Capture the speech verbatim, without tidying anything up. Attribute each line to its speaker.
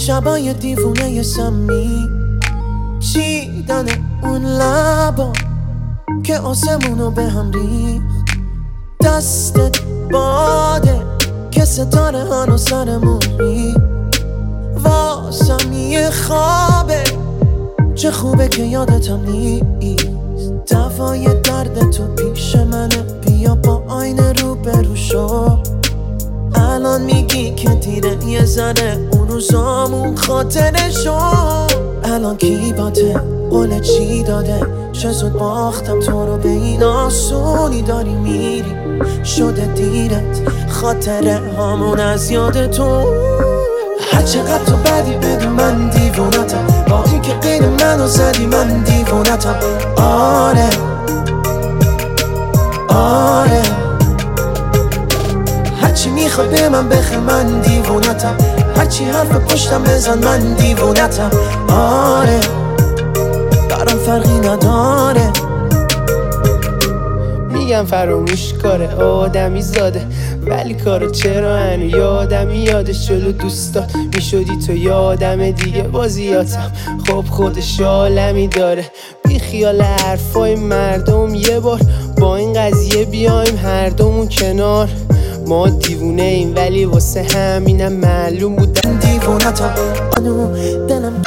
Speaker 1: شبای دیوونه سمی چیدن اون لبا که آسمونو به هم ریخت. دستت باده که ستاره هانو سرمون ریخت. واسم یه خوابه چه خوبه که یادتم نیست. دوای درد تو پیش منه، بیا با آینه رو برو شو. الان میگی که دیره یه ذره اون روزامون خاطره شو. الان کی باته قول چی داده، چه زود باختم تو رو به این آسونی. داری میری شده دیرت، خاطره هامون از یاد تو. هر چقدر تو بدی بدون من دیوونتم، با این که قید منو زدی من دیوونتم. آره آره هرچی میخواد به من بخه من دیوونتم، هرچی حرف پشتم بزن من دیوونتم. آره برام فرقی نداره.
Speaker 2: میگم فراموش کاره آدمی زاده، ولی کارو چرا هنو یادمی یادش جلو دوستات میشدی تو یادم دیگه بازیاتم. خب خودش عالمی داره، بی خیال حرفای مردم یه بار با این قضیه بیایم هر دومون کنار. ما دیوونه ایم ولی واسه همینم معلوم بود
Speaker 1: دیوونتم. آنو دلم